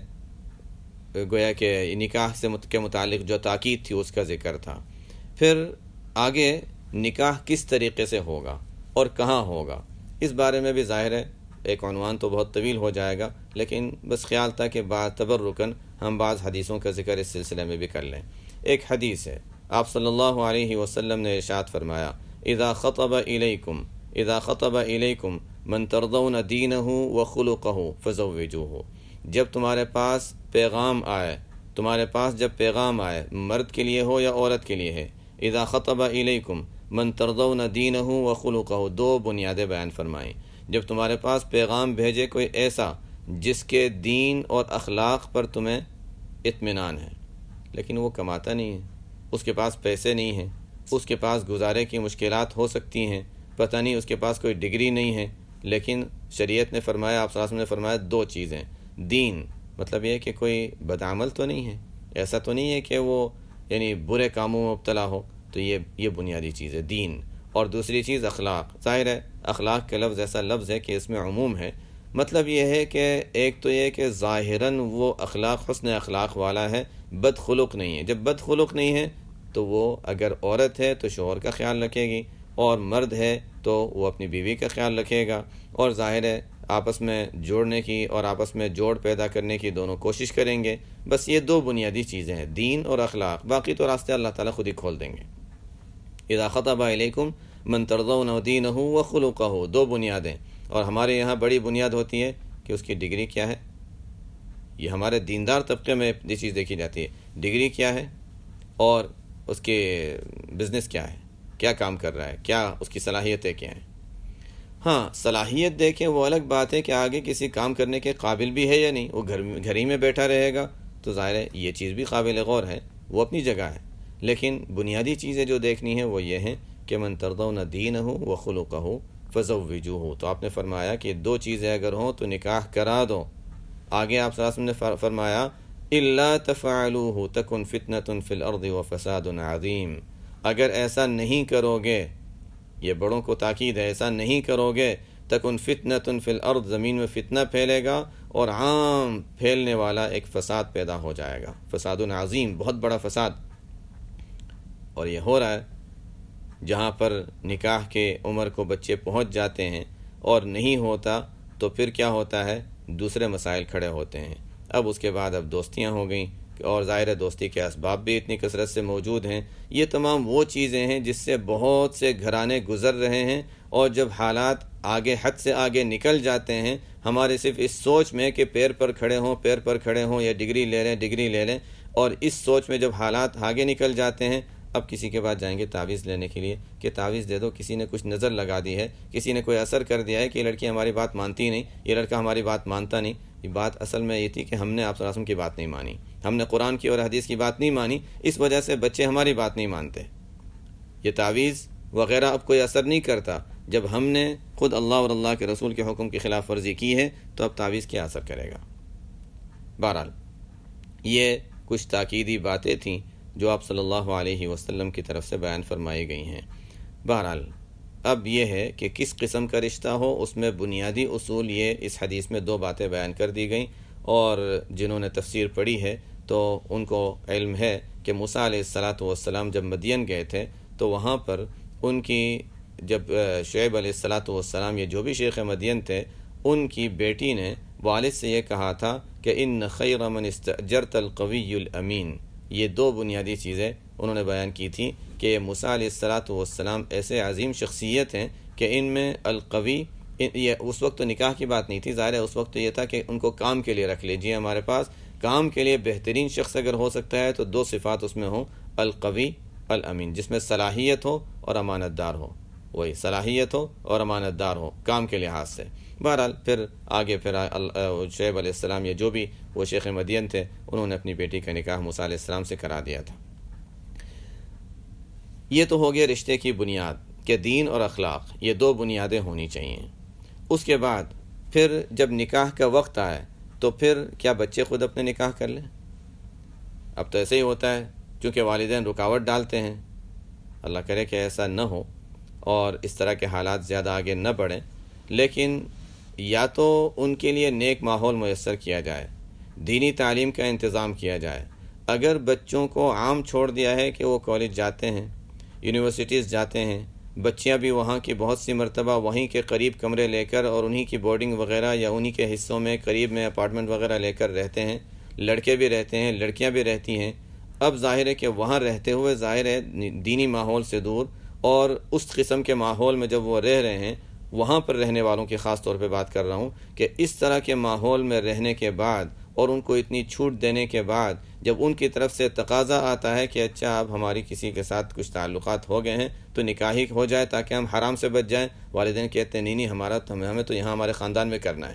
گویا کہ نکاح سے کے متعلق جو تاکید تھی اس کا ذکر تھا۔ پھر آگے نکاح کس طریقے سے ہوگا اور کہاں ہوگا، اس بارے میں بھی ظاہر ہے ایک عنوان تو بہت طویل ہو جائے گا، لیکن بس خیال تھا کہ بعض تبرکن ہم بعض حدیثوں کا ذکر اس سلسلے میں بھی کر لیں۔ ایک حدیث ہے، آپ صلی اللہ علیہ وسلم نے ارشاد فرمایا اذا خطب الیکم اذا خطب الیکم من ترضون دینہ وخلقہ فزوجوہ، جب تمہارے پاس پیغام آئے، تمہارے پاس جب پیغام آئے، مرد کے لیے ہو یا عورت کے لیے ہے، اذا خطب الیکم من ترضون دینہ وخلقہ، دو بنیادیں بیان فرمائیں۔ جب تمہارے پاس پیغام بھیجے کوئی ایسا جس کے دین اور اخلاق پر تمہیں اطمینان ہے، لیکن وہ کماتا نہیں ہے، اس کے پاس پیسے نہیں ہیں، اس کے پاس گزارے کی مشکلات ہو سکتی ہیں، پتہ نہیں اس کے پاس کوئی ڈگری نہیں ہے، لیکن شریعت نے فرمایا، آپ صلی اللہ علیہ وسلم نے فرمایا دو چیزیں، دین مطلب یہ کہ کوئی بدعمل تو نہیں ہے، ایسا تو نہیں ہے کہ وہ یعنی برے کاموں میں مبتلا ہو، تو یہ یہ بنیادی چیز ہے دین، اور دوسری چیز اخلاق۔ ظاہر ہے اخلاق کے لفظ ایسا لفظ ہے کہ اس میں عموم ہے، مطلب یہ ہے کہ ایک تو یہ کہ ظاہراً وہ اخلاق حسن اخلاق والا ہے، بد خلق نہیں ہے۔ جب بد خلق نہیں ہے تو وہ اگر عورت ہے تو شوہر کا خیال رکھے گی، اور مرد ہے تو وہ اپنی بیوی کا خیال رکھے گا، اور ظاہر ہے آپس میں جوڑنے کی اور آپس میں جوڑ پیدا کرنے کی دونوں کوشش کریں گے۔ بس یہ دو بنیادی چیزیں ہیں، دین اور اخلاق، باقی تو راستے اللہ تعالیٰ خود ہی کھول دیں گے۔ اذا خطب الیکم من ترضون دینہ وخلقہ، دو بنیادیں، اور ہمارے یہاں بڑی بنیاد ہوتی ہے کہ اس کی ڈگری کیا ہے۔ یہ ہمارے دیندار طبقے میں یہ چیز دیکھی جاتی ہے، ڈگری کیا ہے اور اس کے بزنس کیا ہے، کیا کام کر رہا ہے، کیا اس کی صلاحیتیں کیا ہیں۔ ہاں صلاحیت دیکھیں وہ الگ بات ہے کہ آگے کسی کام کرنے کے قابل بھی ہے یا نہیں، وہ گھر گھر ہی میں بیٹھا رہے گا تو ظاہر ہے یہ چیز بھی قابل غور ہے، وہ اپنی جگہ ہے، لیکن بنیادی چیزیں جو دیکھنی ہیں وہ یہ ہیں کہ من ترضون دینہ وخلقہ فزوجوہ۔ تو آپ نے فرمایا کہ دو چیزیں اگر ہوں تو نکاح کرا دو۔ آگے آپ صلی اللہ علیہ وسلم نے فرمایا الا تفعلوہ تکن فتنۃ فی الارض وفساد عظیم، اگر ایسا نہیں کرو گے، یہ بڑوں کو تاکید ہے، ایسا نہیں کرو گے تکن فتنۃ فی الارض، زمین میں فتنہ پھیلے گا اور عام پھیلنے والا ایک فساد پیدا ہو جائے گا، فساد عظیم، بہت بڑا فساد۔ اور یہ ہو رہا ہے جہاں پر نکاح کے عمر کو بچے پہنچ جاتے ہیں اور نہیں ہوتا تو پھر کیا ہوتا ہے، دوسرے مسائل کھڑے ہوتے ہیں۔ اب اس کے بعد اب دوستیاں ہو گئیں، اور ظاہر دوستی کے اسباب بھی اتنی کثرت سے موجود ہیں۔ یہ تمام وہ چیزیں ہیں جس سے بہت سے گھرانے گزر رہے ہیں، اور جب حالات آگے حد سے آگے نکل جاتے ہیں، ہمارے صرف اس سوچ میں کہ پیر پر کھڑے ہوں پیر پر کھڑے ہوں یا ڈگری لے لیں ڈگری لے لیں، اور اس سوچ میں جب حالات آگے نکل جاتے ہیں، اب کسی کے بعد جائیں گے تعویذ لینے کے لیے کہ تعویذ دے دو، کسی نے کچھ نظر لگا دی ہے، کسی نے کوئی اثر کر دیا ہے کہ یہ لڑکی ہماری بات مانتی نہیں، یہ لڑکا ہماری بات مانتا نہیں۔ یہ بات اصل میں یہ تھی کہ ہم نے آپ صلی اللہ علیہ وسلم کی بات نہیں مانی، ہم نے قرآن کی اور حدیث کی بات نہیں مانی، اس وجہ سے بچے ہماری بات نہیں مانتے۔ یہ تعویذ وغیرہ اب کوئی اثر نہیں کرتا، جب ہم نے خود اللہ اور اللہ کے رسول کے حکم کی خلاف ورزی کی ہے تو اب تعویذ کیا اثر کرے گا۔ بہرحال یہ کچھ تاکیدی باتیں تھیں جو آپ صلی اللہ علیہ وسلم کی طرف سے بیان فرمائی گئی ہیں۔ بہرحال اب یہ ہے کہ کس قسم کا رشتہ ہو، اس میں بنیادی اصول یہ اس حدیث میں دو باتیں بیان کر دی گئیں، اور جنہوں نے تفسیر پڑھی ہے تو ان کو علم ہے کہ موسیٰ علیہ الصلاۃ والسلام جب مدین گئے تھے تو وہاں پر ان کی جب شعیب علیہ الصلاۃ والسلام یہ جو بھی شیخ مدین تھے ان کی بیٹی نے والد سے یہ کہا تھا کہ ان خیر من استأجرت القوی الامین. یہ دو بنیادی چیزیں انہوں نے بیان کی تھی کہ موسیٰ علیہ الصلاۃ والسلام ایسے عظیم شخصیت ہیں کہ ان میں القوی، یہ اس وقت تو نکاح کی بات نہیں تھی، ظاہر ہے اس وقت تو یہ تھا کہ ان کو کام کے لیے رکھ لیجیے ہمارے پاس، کام کے لیے بہترین شخص اگر ہو سکتا ہے تو دو صفات اس میں ہوں، القوی الامین، جس میں صلاحیت ہو اور امانت دار ہو، وہی صلاحیت ہو اور امانت دار ہو کام کے لحاظ سے. بہرحال پھر آگے پھر شعیب علیہ السلام یا جو بھی وہ شیخ مدین تھے انہوں نے اپنی بیٹی کا نکاح موسیٰ علیہ السلام سے کرا دیا تھا. یہ تو ہو گیا رشتے کی بنیاد کہ دین اور اخلاق، یہ دو بنیادیں ہونی چاہیے. اس کے بعد پھر جب نکاح کا وقت آئے تو پھر کیا بچے خود اپنے نکاح کر لیں؟ اب تو ایسے ہی ہوتا ہے، چونکہ والدین رکاوٹ ڈالتے ہیں. اللہ کرے کہ ایسا نہ ہو اور اس طرح کے حالات زیادہ آگے نہ بڑھیں، لیکن یا تو ان کے لیے نیک ماحول میسر کیا جائے، دینی تعلیم کا انتظام کیا جائے. اگر بچوں کو عام چھوڑ دیا ہے کہ وہ کالج جاتے ہیں، یونیورسٹیز جاتے ہیں، بچیاں بھی وہاں کی بہت سی مرتبہ وہیں کے قریب کمرے لے کر اور انہی کی بورڈنگ وغیرہ یا انہی کے حصوں میں قریب میں اپارٹمنٹ وغیرہ لے کر رہتے ہیں، لڑکے بھی رہتے ہیں، لڑکیاں بھی رہتی ہیں. اب ظاہر ہے کہ وہاں رہتے ہوئے ظاہر ہے دینی ماحول سے دور، اور اس قسم کے ماحول میں جب وہ رہ رہے ہیں، وہاں پر رہنے والوں کی خاص طور پہ بات کر رہا ہوں کہ اس طرح کے ماحول میں رہنے کے بعد اور ان کو اتنی چھوٹ دینے کے بعد جب ان کی طرف سے تقاضا آتا ہے کہ اچھا اب ہماری کسی کے ساتھ کچھ تعلقات ہو گئے ہیں تو نکاح ہی ہو جائے تاکہ ہم حرام سے بچ جائیں، والدین کہتے ہیں نہیں نہیں ہمارا ہمیں تو یہاں ہمارے خاندان میں کرنا ہے.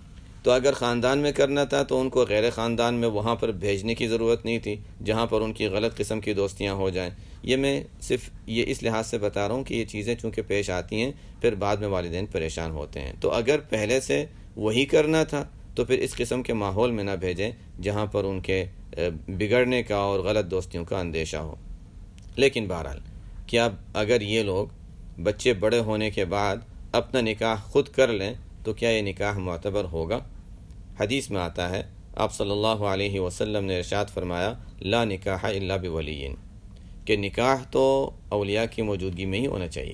تو اگر خاندان میں کرنا تھا تو ان کو غیر خاندان میں وہاں پر بھیجنے کی ضرورت نہیں تھی جہاں پر ان کی غلط قسم کی دوستیاں ہو جائیں. یہ میں صرف یہ اس لحاظ سے بتا رہا ہوں کہ یہ چیزیں چونکہ پیش آتی ہیں پھر بعد میں والدین پریشان ہوتے ہیں. تو اگر پہلے سے وہی کرنا تھا تو پھر اس قسم کے ماحول میں نہ بھیجیں جہاں پر ان کے بگڑنے کا اور غلط دوستیوں کا اندیشہ ہو. لیکن بہرحال کیا اگر یہ لوگ بچے بڑے ہونے کے بعد اپنا نکاح خود کر لیں تو کیا یہ نکاح معتبر ہوگا؟ حدیث میں آتا ہے آپ صلی اللہ علیہ وسلم نے ارشاد فرمایا لا نکاح الا بولیین، کہ نکاح تو اولیاء کی موجودگی میں ہی ہونا چاہیے.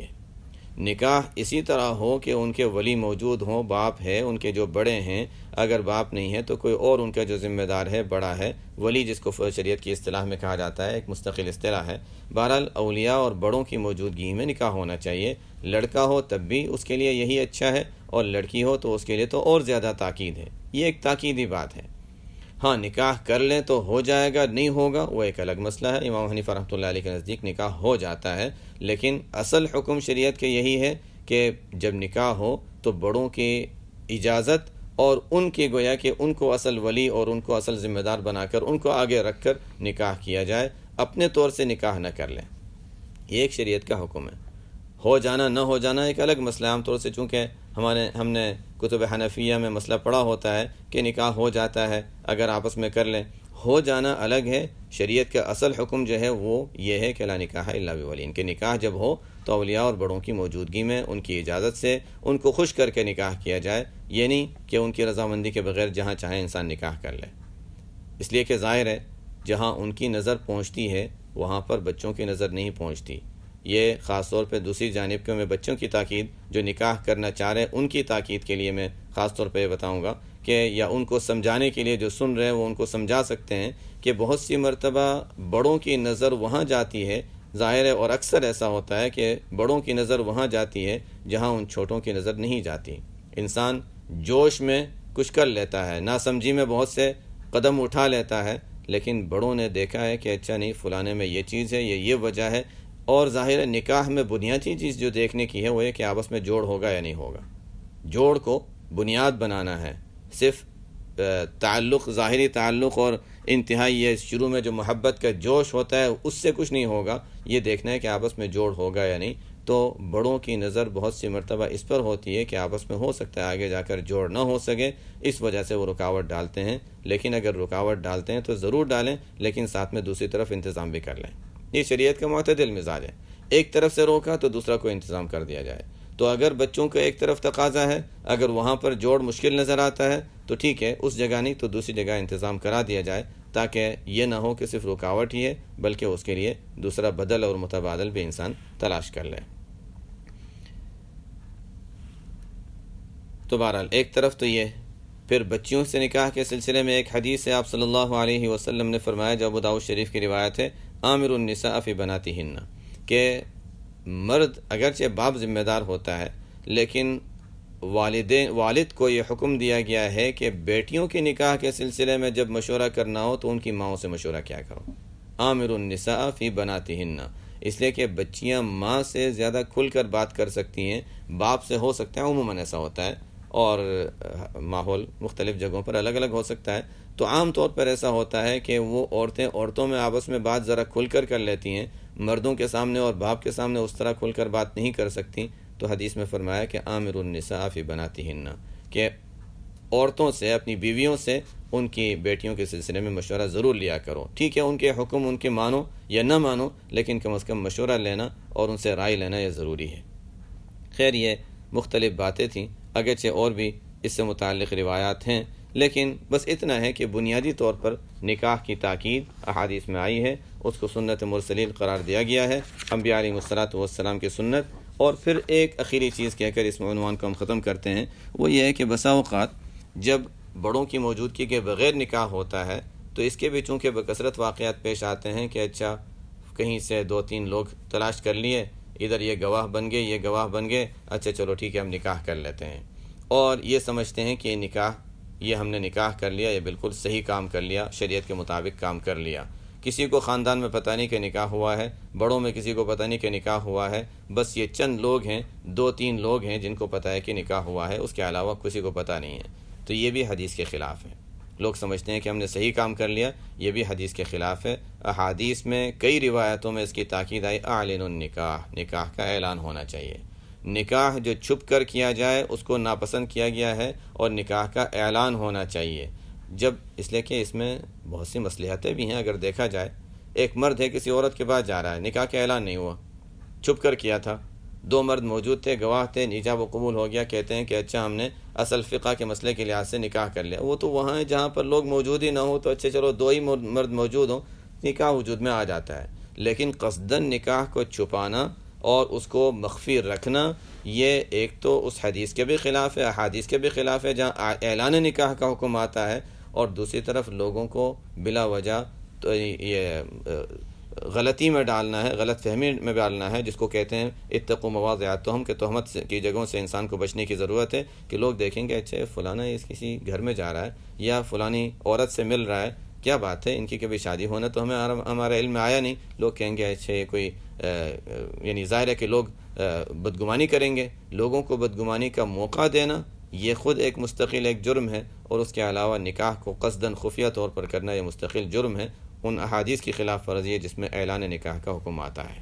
نکاح اسی طرح ہو کہ ان کے ولی موجود ہوں، باپ ہے ان کے جو بڑے ہیں، اگر باپ نہیں ہے تو کوئی اور ان کا جو ذمہ دار ہے بڑا ہے، ولی جس کو شریعت کی اصطلاح میں کہا جاتا ہے، ایک مستقل اصطلاح ہے. بہرحال اولیاء اور بڑوں کی موجودگی میں نکاح ہونا چاہیے. لڑکا ہو تب بھی اس کے لیے یہی اچھا ہے اور لڑکی ہو تو اس کے لیے تو اور زیادہ تاکید ہے. یہ ایک تاکیدی بات ہے. ہاں نکاح کر لیں تو ہو جائے گا، نہیں ہوگا وہ ایک الگ مسئلہ ہے. امام حنیفہ رحمۃ اللہ علیہ کے نزدیک نکاح ہو جاتا ہے، لیکن اصل حکم شریعت کے یہی ہے کہ جب نکاح ہو تو بڑوں کی اجازت اور ان کی گویا کہ ان کو اصل ولی اور ان کو اصل ذمہ دار بنا کر ان کو آگے رکھ کر نکاح کیا جائے، اپنے طور سے نکاح نہ کر لیں. یہ ایک شریعت کا حکم ہے. ہو جانا نہ ہو جانا ایک الگ مسئلہ ہے. عام طور سے چونکہ ہمارے ہم نے کتب حنفیہ میں مسئلہ پڑھا ہوتا ہے کہ نکاح ہو جاتا ہے اگر آپس میں کر لیں. ہو جانا الگ ہے. شریعت کا اصل حکم جو ہے وہ یہ ہے کہ لا نکاح الا بولین، کہ نکاح جب ہو تو اولیاء اور بڑوں کی موجودگی میں ان کی اجازت سے ان کو خوش کر کے نکاح کیا جائے. یہ نہیں کہ ان کی رضامندی کے بغیر جہاں چاہے انسان نکاح کر لے. اس لیے کہ ظاہر ہے جہاں ان کی نظر پہنچتی ہے وہاں پر بچوں کی نظر نہیں پہنچتی. یہ خاص طور پہ دوسری جانب کے میں بچوں کی تاکید جو نکاح کرنا چاہ رہے ہیں ان کی تاکید کے لیے میں خاص طور پہ یہ بتاؤں گا کہ یا ان کو سمجھانے کے لیے جو سن رہے ہیں وہ ان کو سمجھا سکتے ہیں کہ بہت سی مرتبہ بڑوں کی نظر وہاں جاتی ہے. ظاہر ہے اور اکثر ایسا ہوتا ہے کہ بڑوں کی نظر وہاں جاتی ہے جہاں ان چھوٹوں کی نظر نہیں جاتی. انسان جوش میں کچھ کر لیتا ہے، ناسمجھی میں بہت سے قدم اٹھا لیتا ہے، لیکن بڑوں نے دیکھا ہے کہ اچھا نہیں فلانے میں یہ چیز ہے، یہ یہ وجہ ہے. اور ظاہر نکاح میں بنیادی چیز جو دیکھنے کی ہے وہ یہ کہ آپس میں جوڑ ہوگا یا نہیں ہوگا. جوڑ کو بنیاد بنانا ہے. صرف تعلق، ظاہری تعلق اور انتہائی یہ شروع میں جو محبت کا جوش ہوتا ہے اس سے کچھ نہیں ہوگا. یہ دیکھنا ہے کہ آپس میں جوڑ ہوگا یا نہیں. تو بڑوں کی نظر بہت سی مرتبہ اس پر ہوتی ہے کہ آپس میں ہو سکتا ہے آگے جا کر جوڑ نہ ہو سکے، اس وجہ سے وہ رکاوٹ ڈالتے ہیں. لیکن اگر رکاوٹ ڈالتے ہیں تو ضرور ڈالیں، لیکن ساتھ میں دوسری طرف انتظام بھی کر لیں. یہ شریعت کا معتدل مزاج ہے. ایک طرف سے روکا تو دوسرا کو انتظام کر دیا جائے. تو اگر بچوں کا ایک طرف تقاضا ہے، اگر وہاں پر جوڑ مشکل نظر آتا ہے تو ٹھیک ہے، اس جگہ نہیں تو دوسری جگہ انتظام کرا دیا جائے تاکہ یہ نہ ہو کہ صرف رکاوٹ ہی ہے بلکہ اس کے لیے دوسرا بدل اور متبادل بھی انسان تلاش کر لے. تو بہرحال ایک طرف تو یہ، پھر بچیوں سے نکاح کے سلسلے میں ایک حدیث ہے، آپ صلی اللہ علیہ وسلم نے فرمایا، جو ابو داؤد شریف کی روایت ہے، آمر النساء فی بناتہن، کہ مرد اگرچہ باپ ذمہ دار ہوتا ہے، لیکن والدین والد کو یہ حکم دیا گیا ہے کہ بیٹیوں کے نکاح کے سلسلے میں جب مشورہ کرنا ہو تو ان کی ماؤں سے مشورہ کیا کرو، آمر النساء فی بناتہن، اس لیے کہ بچیاں ماں سے زیادہ کھل کر بات کر سکتی ہیں، باپ سے ہو سکتا ہے، عموماً ایسا ہوتا ہے، اور ماحول مختلف جگہوں پر الگ الگ ہو سکتا ہے، تو عام طور پر ایسا ہوتا ہے کہ وہ عورتیں عورتوں میں آپس میں بات ذرا کھل کر کر لیتی ہیں، مردوں کے سامنے اور باپ کے سامنے اس طرح کھل کر بات نہیں کر سکتی، تو حدیث میں فرمایا کہ آمر النساء فی بناتہن، کہ عورتوں سے، اپنی بیویوں سے ان کی بیٹیوں کے سلسلے میں مشورہ ضرور لیا کرو، ٹھیک ہے ان کے حکم ان کے مانو یا نہ مانو، لیکن کم از کم مشورہ لینا اور ان سے رائے لینا یہ ضروری ہے۔ خیر یہ مختلف باتیں تھیں، اگرچہ اور بھی اس سے متعلق روایات ہیں، لیکن بس اتنا ہے کہ بنیادی طور پر نکاح کی تاکید احادیث میں آئی ہے، اس کو سنت مرسلین قرار دیا گیا ہے، انبیاء علیہ الصلوۃ والسلام کی سنت۔ اور پھر ایک اخیری چیز کہہ کر اس عنوان کو ہم ختم کرتے ہیں، وہ یہ ہے کہ بسا اوقات جب بڑوں کی موجودگی کے بغیر نکاح ہوتا ہے تو اس کے بھی چونکہ بکثرت واقعات پیش آتے ہیں کہ اچھا کہیں سے دو تین لوگ تلاش کر لیے، ادھر یہ گواہ بن گئے، یہ گواہ بن گئے، اچھا چلو ٹھیک ہے ہم نکاح کر لیتے ہیں، اور یہ سمجھتے ہیں کہ یہ نکاح، یہ ہم نے نکاح کر لیا، یہ بالکل صحیح کام کر لیا، شریعت کے مطابق کام کر لیا۔ کسی کو خاندان میں پتہ نہیں کہ نکاح ہوا ہے، بڑوں میں کسی کو پتہ نہیں کہ نکاح ہوا ہے، بس یہ چند لوگ ہیں، دو تین لوگ ہیں جن کو پتہ ہے کہ نکاح ہوا ہے، اس کے علاوہ کسی کو پتہ نہیں ہے، تو یہ بھی حدیث کے خلاف ہے۔ لوگ سمجھتے ہیں کہ ہم نے صحیح کام کر لیا، یہ بھی حدیث کے خلاف ہے۔ احادیث میں کئی روایتوں میں اس کی تاکید آئی، اعلن النکاح، نکاح کا اعلان ہونا چاہیے، نکاح جو چھپ کر کیا جائے اس کو ناپسند کیا گیا ہے، اور نکاح کا اعلان ہونا چاہیے، جب اس لیے کہ اس میں بہت سی مصلحتیں بھی ہیں۔ اگر دیکھا جائے ایک مرد ہے کسی عورت کے پاس جا رہا ہے، نکاح کا اعلان نہیں ہوا، چھپ کر کیا تھا، دو مرد موجود تھے، گواہ تھے، ایجاب و قبول ہو گیا، کہتے ہیں کہ اچھا ہم نے اصل فقہ کے مسئلے کے لحاظ سے نکاح کر لیا، وہ تو وہاں ہے جہاں پر لوگ موجود ہی نہ ہو، تو اچھا چلو دو ہی مرد موجود ہوں، نکاح وجود میں آ جاتا ہے، لیکن قصداً نکاح کو چھپانا اور اس کو مخفی رکھنا، یہ ایک تو اس حدیث کے بھی خلاف ہے، احادیث کے بھی خلاف ہے جہاں اعلان نکاح کا حکم آتا ہے، اور دوسری طرف لوگوں کو بلا وجہ تو یہ غلطی میں ڈالنا ہے، غلط فہمی میں ڈالنا ہے، جس کو کہتے ہیں اتقوا مواضع التہم، کہ تہمت کی جگہوں سے انسان کو بچنے کی ضرورت ہے، کہ لوگ دیکھیں گے اچھا فلانا اس کسی گھر میں جا رہا ہے یا فلانی عورت سے مل رہا ہے، کیا بات ہے، ان کی کبھی شادی ہونا تو ہمیں ہمارا علم میں آیا نہیں، لوگ کہیں گے اچھا یہ کوئی یعنی ظاہر ہے کہ لوگ بدگمانی کریں گے، لوگوں کو بدگمانی کا موقع دینا یہ خود ایک مستقل ایک جرم ہے، اور اس کے علاوہ نکاح کو قصداً خفیہ طور پر کرنا یہ مستقل جرم ہے، ان احادیث کی خلاف ورزی ہے جس میں اعلان نکاح کا حکم آتا ہے۔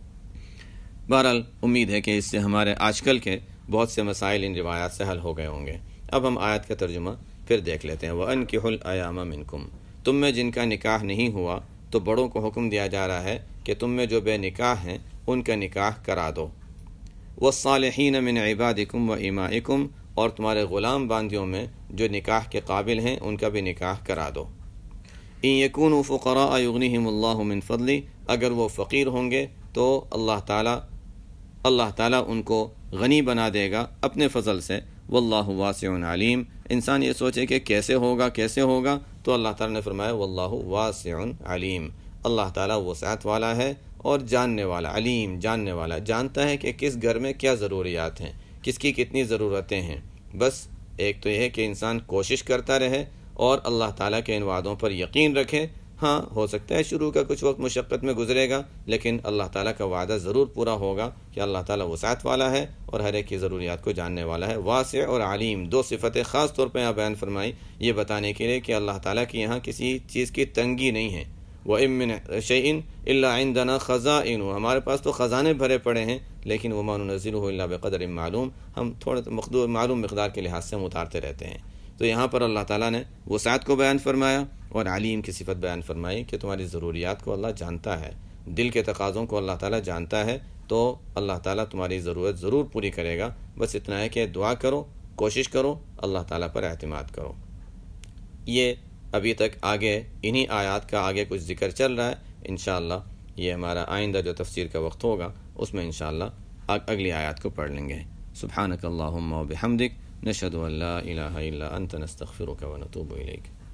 بہرحال امید ہے کہ اس سے ہمارے آج کل کے بہت سے مسائل ان روایات سے حل ہو گئے ہوں گے۔ اب ہم آیت کا ترجمہ پھر دیکھ لیتے ہیں۔ وَأَنكِحُوا الْأَيَامَ مِنكُمْ، تم میں جن کا نکاح نہیں ہوا تو بڑوں کو حکم دیا جا رہا ہے کہ تم میں جو بے نکاح ہیں ان کا نکاح کرا دو۔ وَالصَّالِحِينَ مِنْ عِبَادِكُمْ وَإِمَائِكُمْ، اور تمہارے غلام باندیوں میں جو نکاح کے قابل ہیں ان کا بھی نکاح کرا دو۔ ان یکونوا فقراء یغنیہم اللہ من فضلہ، اگر وہ فقیر ہوں گے تو اللہ تعالیٰ اللہ تعالیٰ ان کو غنی بنا دے گا اپنے فضل سے۔ واللہ واسع علیم، انسان یہ سوچے کہ کیسے ہوگا کیسے ہوگا تو اللہ تعالیٰ نے فرمایا واللہ واسع علیم، اللہ تعالیٰ وسعت والا ہے اور جاننے والا، علیم جاننے والا، جانتا ہے کہ کس گھر میں کیا ضروریات ہیں، کس کی کتنی ضرورتیں ہیں۔ بس ایک تو یہ ہے کہ انسان کوشش کرتا رہے اور اللہ تعالیٰ کے ان وعدوں پر یقین رکھے۔ ہاں ہو سکتا ہے شروع کا کچھ وقت مشقت میں گزرے گا، لیکن اللہ تعالیٰ کا وعدہ ضرور پورا ہوگا کہ اللہ تعالیٰ وسعت والا ہے اور ہر ایک کی ضروریات کو جاننے والا ہے۔ واسع اور علیم دو صفتیں خاص طور پہ یہاں بیان فرمائی، یہ بتانے کے لیے کہ اللہ تعالیٰ کی یہاں کسی چیز کی تنگی نہیں ہے۔ وَإِن مِّن شَيْءٍ إِلَّا عِندَنَا خَزَائِنُ، ہمارے پاس تو خزانے بھرے پڑے ہیں، لیکن وَمَا نُنَزِّلُهُ إِلَّا بِقَدْرٍ معلوم، ہم تھوڑا مقدور معلوم مقدار کے لحاظ سے ہم اتارتے رہتے ہیں۔ تو یہاں پر اللہ تعالیٰ نے وسعت کو بیان فرمایا اور علیم کی صفت بیان فرمائی کہ تمہاری ضروریات کو اللہ جانتا ہے، دل کے تقاضوں کو اللہ تعالیٰ جانتا ہے، تو اللہ تعالیٰ تمہاری ضرورت ضرور پوری کرے گا۔ بس اتنا ہے کہ دعا کرو، کوشش کرو، اللہ تعالیٰ پر اعتماد کرو۔ یہ ابھی تک آگے انہی آیات کا آگے کچھ ذکر چل رہا ہے، انشاءاللہ یہ ہمارا آئندہ جو تفسیر کا وقت ہوگا اس میں انشاءاللہ اگلی آیات کو پڑھ لیں گے۔ سبحانک اللہم و بحمدک، نشهد ان لا الہ الا انت نستغفرک ونتوب الیک.